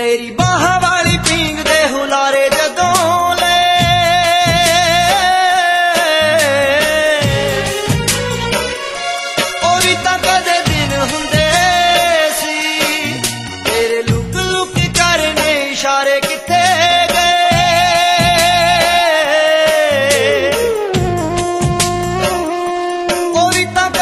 तेरी बाह वाली पींग दे हुलारे जदों ले ओ भी तां कदे दिन हुंदे सी तेरे लुक लुक करने इशारे किथे